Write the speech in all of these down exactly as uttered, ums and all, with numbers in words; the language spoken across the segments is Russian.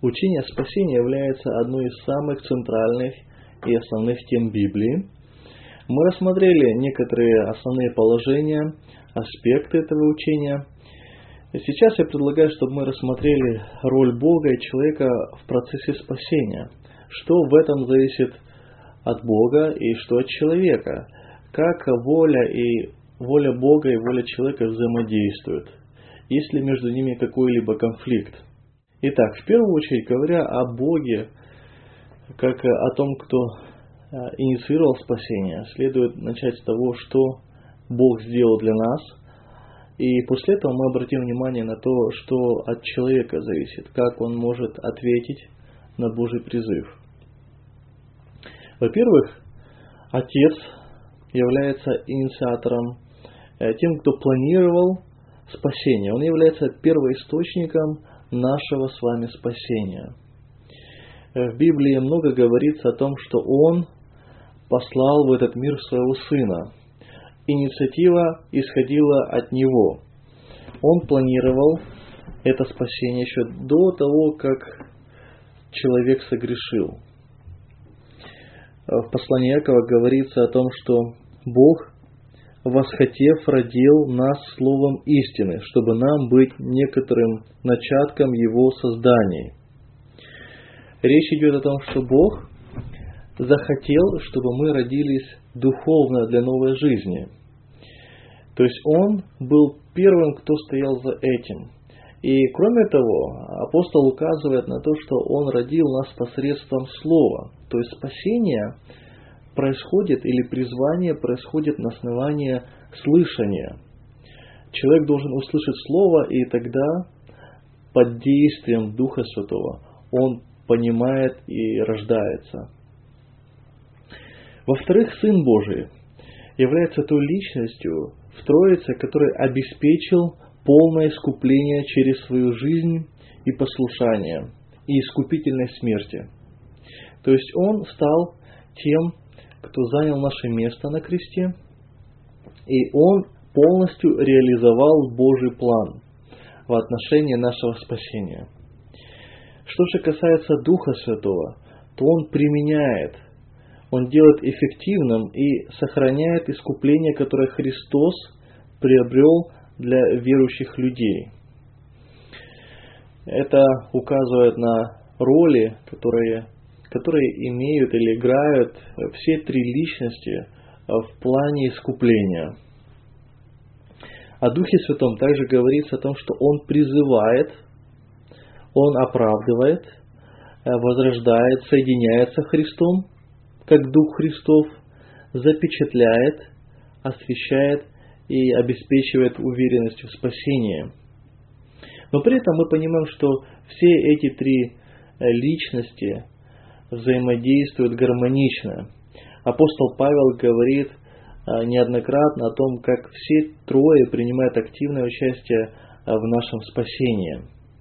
Учение о спасении является одной из самых центральных и основных тем Библии. Мы рассмотрели некоторые основные положения, аспекты этого учения. И сейчас я предлагаю, чтобы мы рассмотрели роль Бога и человека в процессе спасения. Что в этом зависит от Бога и что от человека. Как воля и воля Бога и воля человека взаимодействуют. Есть ли между ними какой-либо конфликт. Итак, в первую очередь, говоря о Боге, как о том, кто инициировал спасение, следует начать с того, что Бог сделал для нас. И после этого мы обратим внимание на то, что от человека зависит, как он может ответить на Божий призыв. Во-первых, Отец является инициатором, тем, кто планировал спасение. Он является первоисточником нашего с вами спасения. В Библии много говорится о том, что Он послал в этот мир Своего Сына. Инициатива исходила от Него. Он планировал это спасение еще до того, как человек согрешил. В послании Иакова говорится о том, что Бог, восхотев, родил нас словом истины, чтобы нам быть некоторым начатком Его созданий. Речь идет о том, что Бог захотел, чтобы мы родились духовно для новой жизни. То есть Он был первым, кто стоял за этим. И кроме того, апостол указывает на то, что Он родил нас посредством Слова. То есть спасение происходит, или призвание происходит на основании слышания. Человек должен услышать Слово, и тогда под действием Духа Святого он понимает и рождается. Во-вторых, Сын Божий является той личностью в Троице, который обеспечил полное искупление через свою жизнь и послушание, и искупительной смерти. То есть Он стал тем, кто занял наше место на кресте, и Он полностью реализовал Божий план в отношении нашего спасения. Что же касается Духа Святого, то Он применяет, Он делает эффективным и сохраняет искупление, которое Христос приобрел для верующих людей. Это указывает на роли, которые, которые имеют или играют все три личности в плане искупления. О Духе Святом также говорится о том, что Он призывает, Он оправдывает, возрождает, соединяется с Христом, как Дух Христов, запечатляет, освящает и обеспечивает уверенность в спасении. Но при этом мы понимаем, что все эти три личности взаимодействуют гармонично. Апостол Павел говорит неоднократно о том, как все трое принимают активное участие в нашем спасении.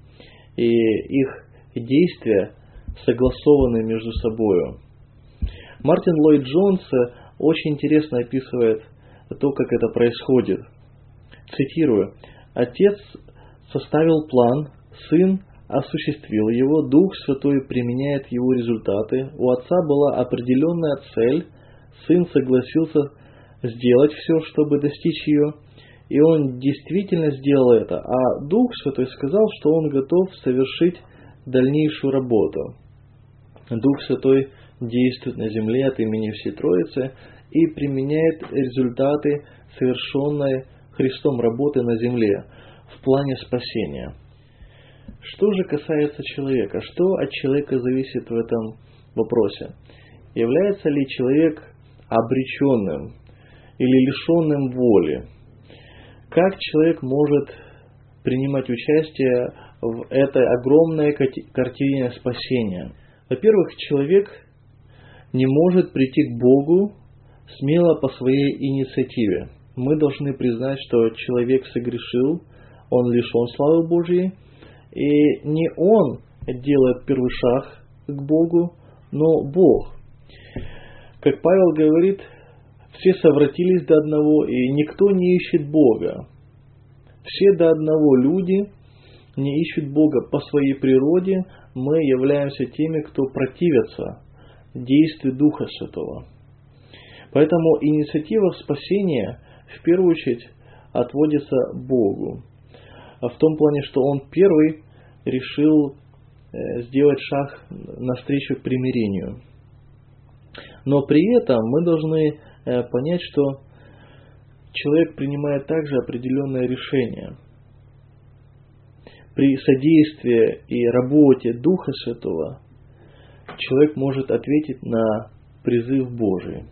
И их действия согласованы между собой. Мартин Ллойд Джонс очень интересно описывает то, как это происходит. Цитирую: «Отец составил план, Сын осуществил его, Дух Святой применяет его результаты. У Отца была определенная цель, Сын согласился сделать все, чтобы достичь ее, и Он действительно сделал это, а Дух Святой сказал, что Он готов совершить дальнейшую работу». Дух Святой действует на земле от имени всей Троицы и применяет результаты совершенной Христом работы на земле в плане спасения. Что же касается человека? Что от человека зависит в этом вопросе? Является ли человек обреченным или лишенным воли? Как человек может принимать участие в этой огромной картине спасения? Во-первых, человек не может прийти к Богу смело по своей инициативе. Мы должны признать, что человек согрешил, он лишен славы Божьей, и не он делает первый шаг к Богу, но Бог. Как Павел говорит, все совратились до одного, и никто не ищет Бога. Все до одного люди не ищут Бога по своей природе, мы являемся теми, кто противится действию Духа Святого. Поэтому инициатива спасения в первую очередь отводится Богу. А в том плане, что Он первый решил сделать шаг навстречу примирению. Но при этом мы должны понять, что человек принимает также определенное решение. При содействии и работе Духа Святого человек может ответить на призыв Божий.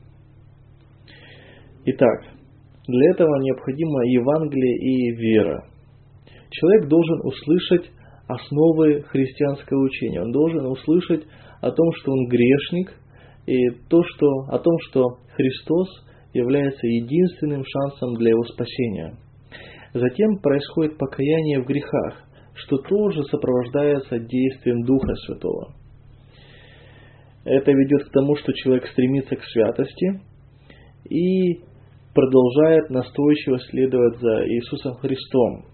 Итак, для этого необходимо Евангелие и вера. Человек должен услышать основы христианского учения. Он должен услышать о том, что он грешник, и то, что, о том, что Христос является единственным шансом для его спасения. Затем происходит покаяние в грехах, что тоже сопровождается действием Духа Святого. Это ведет к тому, что человек стремится к святости и продолжает настойчиво следовать за Иисусом Христом.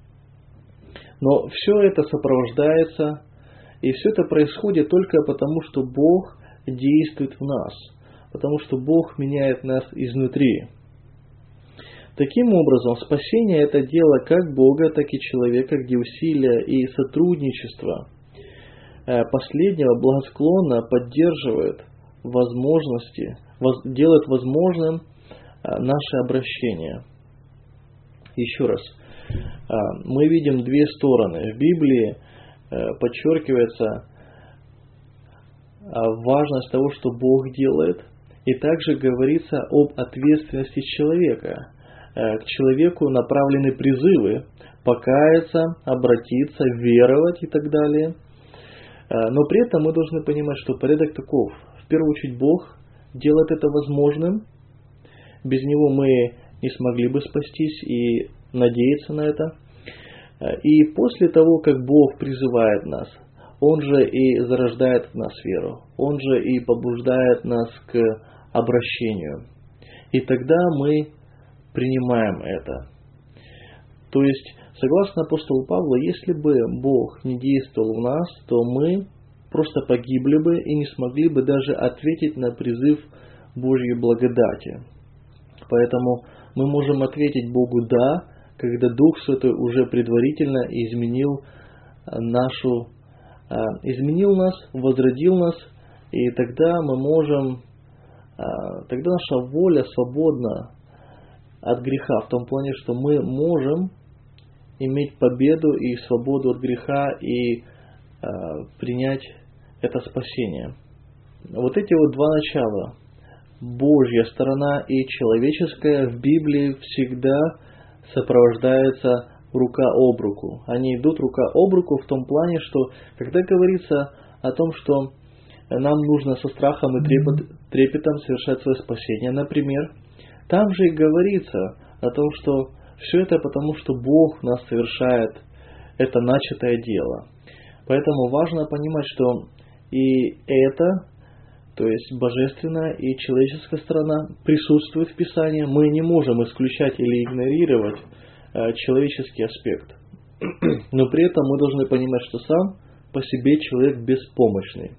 Но все это сопровождается, и все это происходит только потому, что Бог действует в нас, потому что Бог меняет нас изнутри. Таким образом, спасение – это дело как Бога, так и человека, где усилия и сотрудничество последнего благосклонно поддерживает возможности, делает возможным наше обращение. Еще раз, мы видим две стороны. В Библии подчеркивается важность того, что Бог делает, и также говорится об ответственности человека. К человеку направлены призывы покаяться, обратиться, веровать и так далее. Но при этом мы должны понимать, что порядок таков. В первую очередь Бог делает это возможным. Без Него мы не смогли бы спастись и надеяться на это. И после того, как Бог призывает нас, Он же и зарождает в нас веру. Он же и побуждает нас к обращению. И тогда мы принимаем это. То есть, согласно апостолу Павлу, если бы Бог не действовал в нас, то мы просто погибли бы и не смогли бы даже ответить на призыв Божьей благодати. Поэтому мы можем ответить Богу «да», когда Дух Святой уже предварительно изменил нашу, изменил нас, возродил нас, и тогда мы можем, тогда наша воля свободна от греха, в том плане, что мы можем иметь победу и свободу от греха и э, принять это спасение. Вот эти вот два начала, Божья сторона и человеческая, в Библии всегда сопровождаются рука об руку. Они идут рука об руку в том плане, что когда говорится о том, что нам нужно со страхом и трепет, трепетом совершать свое спасение, например, там же и говорится о том, что все это потому, что Бог в нас совершает это начатое дело. Поэтому важно понимать, что и это, то есть божественная и человеческая сторона, присутствует в Писании. Мы не можем исключать или игнорировать э, человеческий аспект. Но при этом мы должны понимать, что сам по себе человек беспомощный.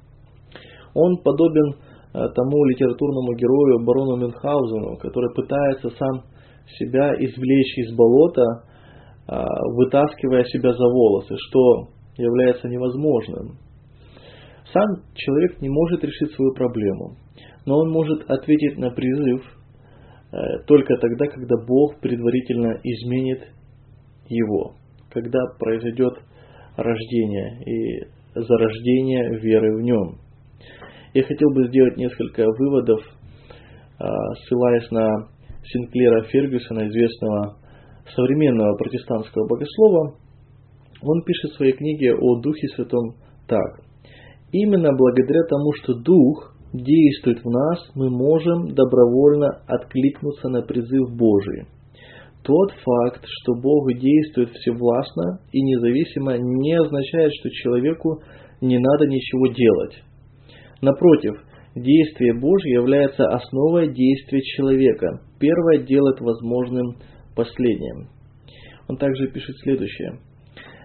Он подобен тому литературному герою барону Мюнхгаузену, который пытается сам себя извлечь из болота, вытаскивая себя за волосы, что является невозможным. Сам человек не может решить свою проблему, но он может ответить на призыв только тогда, когда Бог предварительно изменит его, когда произойдет рождение и зарождение веры в Нем. Я хотел бы сделать несколько выводов, ссылаясь на Синклера Фергюсона, известного современного протестантского богослова. Он пишет в своей книге о Духе Святом так. «Именно благодаря тому, что Дух действует в нас, мы можем добровольно откликнуться на призыв Божий. Тот факт, что Бог действует всевластно и независимо, не означает, что человеку не надо ничего делать. Напротив, действие Божье является основой действия человека. Первое делает возможным последним». Он также пишет следующее.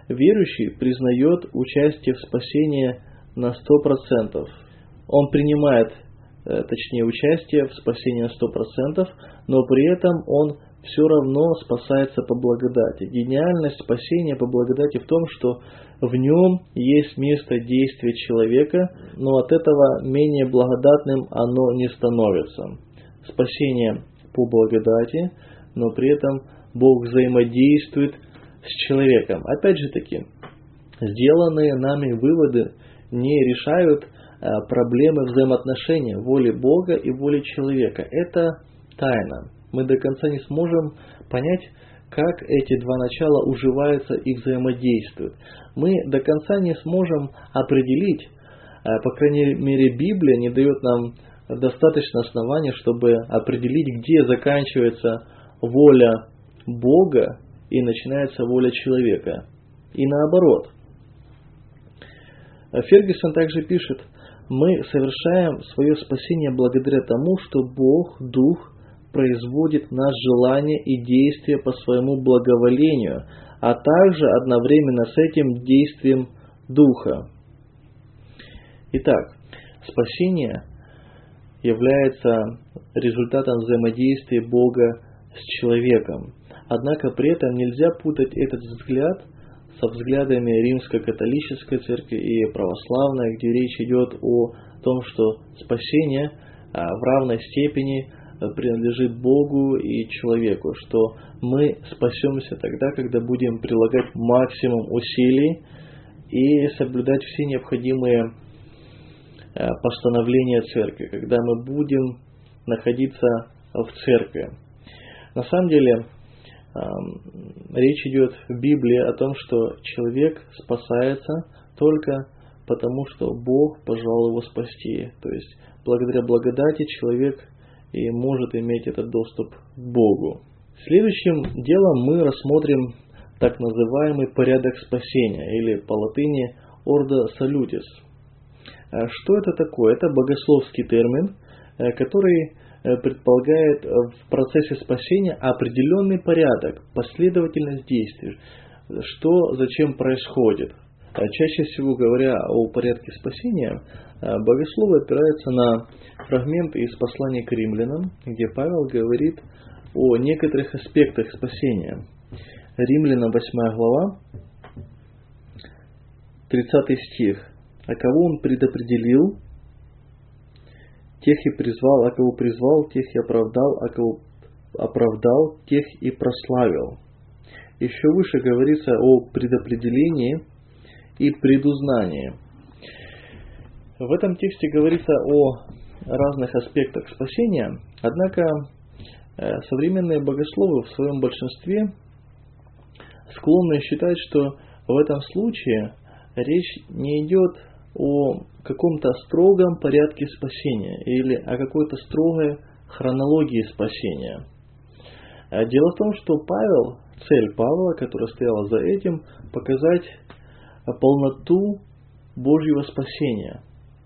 верующий признает участие в спасении на сто процентов. Он принимает, точнее, участие в спасении на сто процентов, но при этом он все равно спасается по благодати. Гениальность спасения по благодати в том, что в нем есть место действия человека, но от этого менее благодатным оно не становится. Спасение по благодати, но при этом Бог взаимодействует с человеком. Опять же таки, сделанные нами выводы не решают проблемы взаимоотношения воли Бога и воли человека. Это тайна. Мы до конца не сможем понять, как эти два начала уживаются и взаимодействуют. Мы до конца не сможем определить, по крайней мере, Библия не дает нам достаточно оснований, чтобы определить, где заканчивается воля Бога и начинается воля человека. И наоборот. Фергюсон также пишет: мы совершаем свое спасение благодаря тому, что Бог, Дух, производит в нас желания и действия по своему благоволению, а также одновременно с этим действием Духа. Итак, спасение является результатом взаимодействия Бога с человеком. Однако при этом нельзя путать этот взгляд со взглядами римско-католической церкви и православной, где речь идет о том, что спасение в равной степени принадлежит Богу и человеку, что мы спасемся тогда, когда будем прилагать максимум усилий и соблюдать все необходимые постановления церкви, когда мы будем находиться в церкви. На самом деле, речь идет в Библии о том, что человек спасается только потому, что Бог пожелал его спасти. То есть, благодаря благодати человек и может иметь этот доступ к Богу. Следующим делом мы рассмотрим так называемый порядок спасения, или по латыни ordo salutis. Что это такое? Это богословский термин, который предполагает в процессе спасения определенный порядок, последовательность действий, что зачем происходит. Чаще всего, говоря о порядке спасения, богословы опираются на фрагменты из послания к римлянам, где Павел говорит о некоторых аспектах спасения. Римлянам восьмая глава, тридцатый стих. «А кого он предопределил, тех и призвал, а кого призвал, тех и оправдал, а кого оправдал, тех и прославил». Еще выше говорится о предопределении и предузнании. В этом тексте говорится о разных аспектах спасения, однако современные богословы в своем большинстве склонны считать, что в этом случае речь не идет о каком-то строгом порядке спасения или о какой-то строгой хронологии спасения. Дело в том, что Павел, цель Павла, которая стояла за этим, показать полноту Божьего спасения.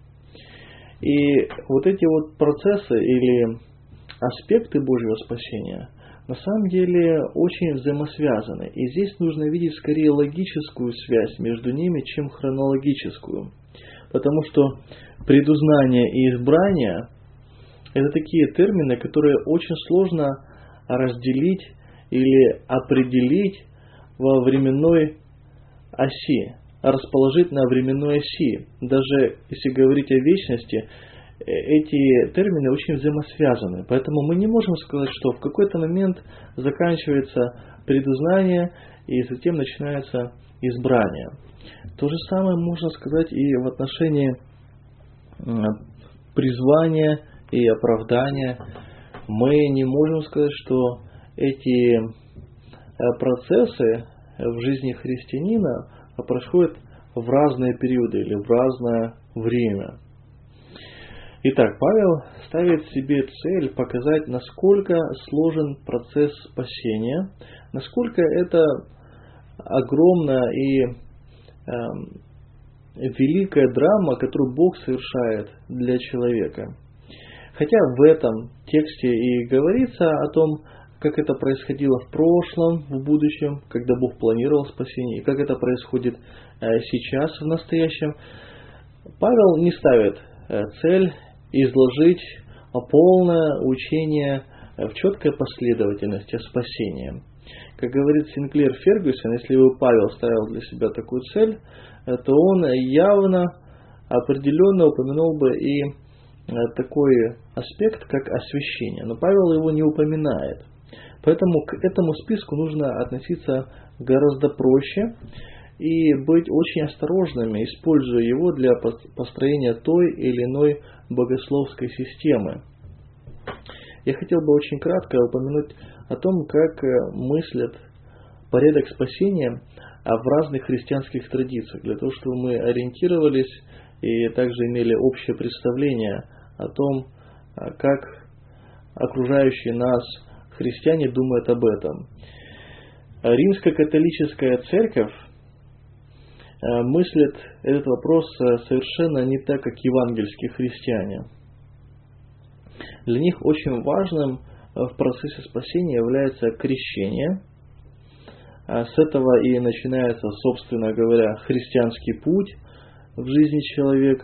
И вот эти вот процессы или аспекты Божьего спасения на самом деле очень взаимосвязаны. И здесь нужно видеть скорее логическую связь между ними, чем хронологическую. Потому что предузнание и избрание – это такие термины, которые очень сложно разделить или определить во временной оси, расположить на временной оси. Даже если говорить о вечности, эти термины очень взаимосвязаны. Поэтому мы не можем сказать, что в какой-то момент заканчивается предузнание и затем начинается избрание. То же самое можно сказать и в отношении призвания и оправдания. Мы не можем сказать, что эти процессы в жизни христианина происходят в разные периоды или в разное время. Итак, Павел ставит себе цель показать, насколько сложен процесс спасения, насколько это огромная и э, великая драма, которую Бог совершает для человека. Хотя в этом тексте и говорится о том, как это происходило в прошлом, в будущем, когда Бог планировал спасение, и как это происходит сейчас, в настоящем. Павел не ставит цель изложить полное учение в четкой последовательности спасения. Как говорит Синклер Фергюсон, если бы Павел ставил для себя такую цель, то он явно, определенно упомянул бы и такой аспект, как освящение. Но Павел его не упоминает. Поэтому к этому списку нужно относиться гораздо проще и быть очень осторожными, используя его для построения той или иной богословской системы. Я хотел бы очень кратко упомянуть о том, как мыслят порядок спасения в разных христианских традициях, для того, чтобы мы ориентировались и также имели общее представление о том, как окружающие нас христиане думают об этом. Римско-католическая церковь мыслит этот вопрос совершенно не так, как евангельские христиане. Для них очень важным в процессе спасения является крещение. С этого и начинается, собственно говоря, христианский путь в жизни человека.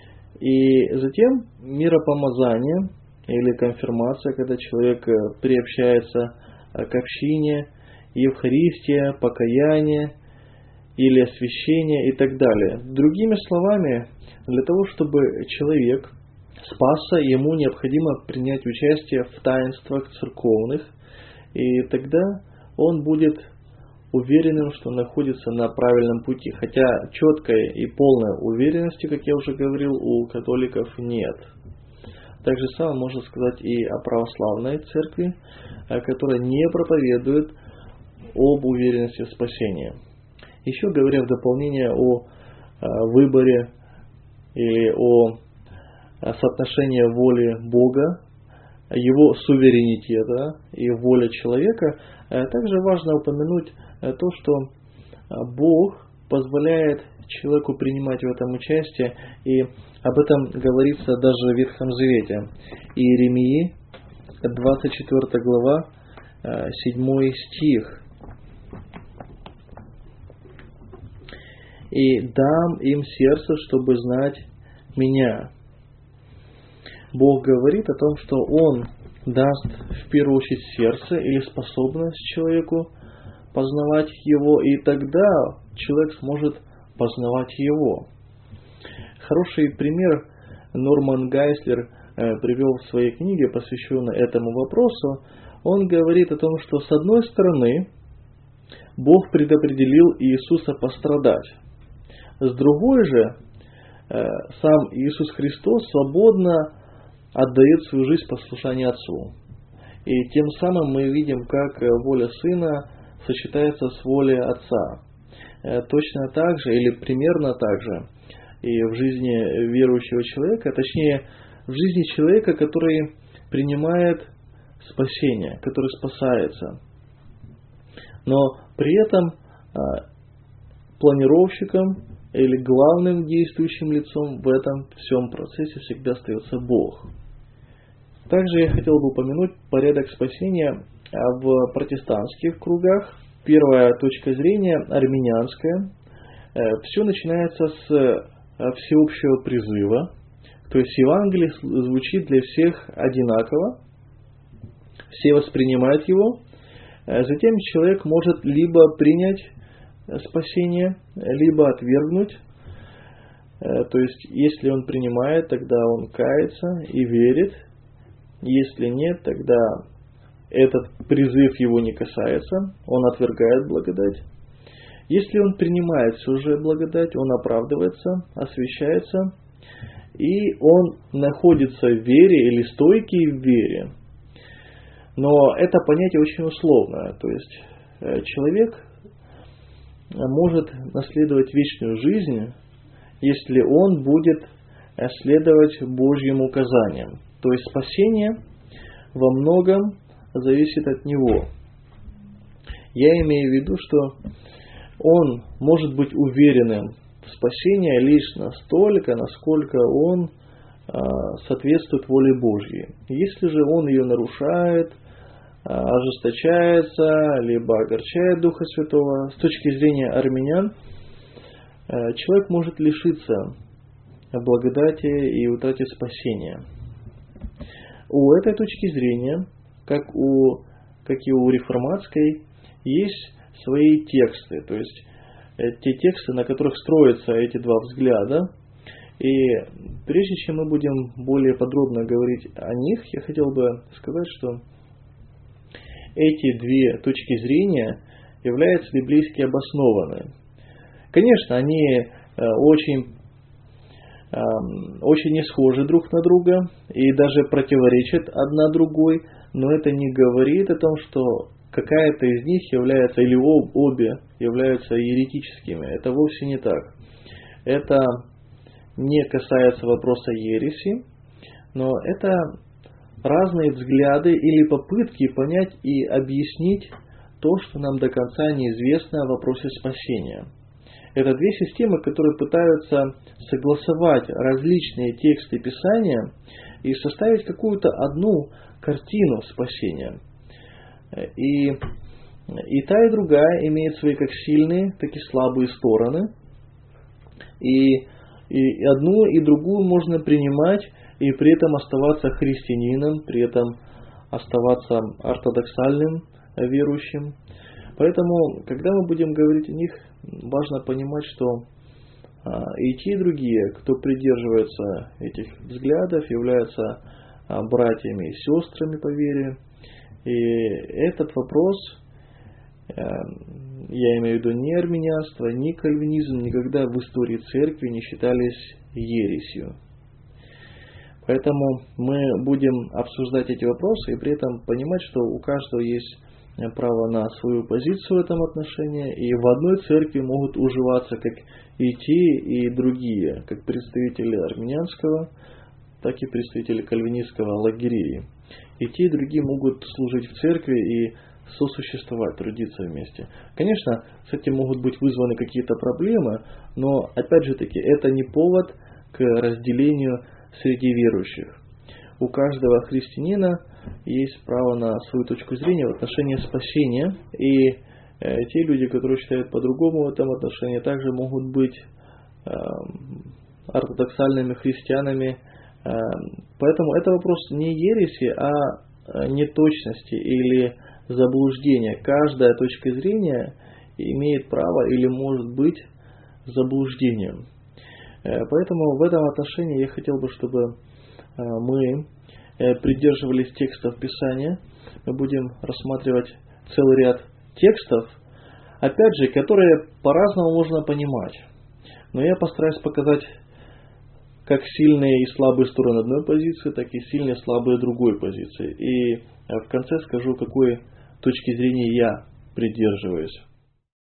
И затем миропомазание или конфирмация, когда человек приобщается к общине, Евхаристия, покаяние или освящение и так далее. Другими словами, для того, чтобы человек спасся, ему необходимо принять участие в таинствах церковных, и тогда он будет уверенным, что находится на правильном пути. Хотя четкой и полной уверенности, как я уже говорил, у католиков нет. Так же самое можно сказать и о православной церкви, которая не проповедует об уверенности в спасении. Еще говоря в дополнение о выборе или о соотношении воли Бога, его суверенитета и воли человека, также важно упомянуть то, что Бог позволяет человеку принимать в этом участие, и об этом говорится даже в Ветхом Завете. Иеремии, двадцать четвёртая глава, седьмой стих. «И дам им сердце, чтобы знать меня». Бог говорит о том, что Он даст в первую очередь сердце или способность человеку познавать Его, и тогда человек сможет познавать Его. Хороший пример Норман Гайслер привел в своей книге, посвященной этому вопросу. Он говорит о том, что с одной стороны Бог предопределил Иисуса пострадать, с другой же сам Иисус Христос свободно отдает свою жизнь в послушание Отцу. И тем самым мы видим, как воля Сына сочетается с волей Отца. Точно так же, или примерно так же, и в жизни верующего человека, точнее, в жизни человека, который принимает спасение, который спасается. Но при этом планировщиком или главным действующим лицом в этом всем процессе всегда остается Бог. Также я хотел бы упомянуть порядок спасения в протестантских кругах. Первая точка зрения армянская. Все начинается с всеобщего призыва. То есть Евангелие звучит для всех одинаково. Все воспринимают его. Затем человек может либо принять спасение, либо отвергнуть. То есть, если он принимает, тогда он кается и верит. Если нет, тогда этот призыв его не касается, он отвергает благодать. Если он принимает все же благодать, он оправдывается, освящается, и он находится в вере или стойкий в вере. Но это понятие очень условное. То есть, человек может наследовать вечную жизнь, если он будет следовать Божьим указаниям. То есть спасение во многом зависит от него. Я имею в виду, что он может быть уверенным в спасении лишь настолько, насколько он а, соответствует воле Божьей. Если же он ее нарушает, ожесточается, либо огорчает Духа Святого. С точки зрения армянян, человек может лишиться благодати и утратить спасение. У этой точки зрения, как, у, как и у реформатской, есть свои тексты, то есть те тексты, на которых строятся эти два взгляда. И прежде чем мы будем более подробно говорить о них, я хотел бы сказать, что эти две точки зрения являются библейски обоснованы. Конечно, они очень, очень не схожи друг на друга и даже противоречат одна другой, но это не говорит о том, что какая-то из них является, или обе являются еретическими. Это вовсе не так. Это не касается вопроса ереси, но это разные взгляды или попытки понять и объяснить то, что нам до конца неизвестно о вопросе спасения. Это две системы, которые пытаются согласовать различные тексты Писания и составить какую-то одну картину спасения. И, и та, и другая имеет свои как сильные, так и слабые стороны. И И одну, и другую можно принимать, и при этом оставаться христианином, при этом оставаться ортодоксальным верующим. Поэтому, когда мы будем говорить о них, важно понимать, что и те, и другие, кто придерживается этих взглядов, являются братьями и сестрами по вере. И этот вопрос, я имею в виду не армянианство, ни кальвинизм никогда в истории церкви не считались ересью. Поэтому мы будем обсуждать эти вопросы и при этом понимать, что у каждого есть право на свою позицию в этом отношении, и в одной церкви могут уживаться как и те, и другие, как представители армянианского, так и представители кальвинистского лагерей. И те, и другие могут служить в церкви и сосуществовать, трудиться вместе. Конечно, с этим могут быть вызваны какие-то проблемы, но, опять же таки, это не повод к разделению среди верующих. У каждого христианина есть право на свою точку зрения в отношении спасения, и э, те люди, которые считают по-другому в этом отношении, также могут быть э, ортодоксальными христианами. Э, поэтому это вопрос не ереси, а неточности или заблуждения. Каждая точка зрения имеет право или может быть заблуждением. Поэтому в этом отношении я хотел бы, чтобы мы придерживались текстов Писания. Мы будем рассматривать целый ряд текстов, опять же, которые по-разному можно понимать. Но я постараюсь показать как сильные и слабые стороны одной позиции, так и сильные и слабые другой позиции. И в конце скажу, какой точки зрения я придерживаюсь.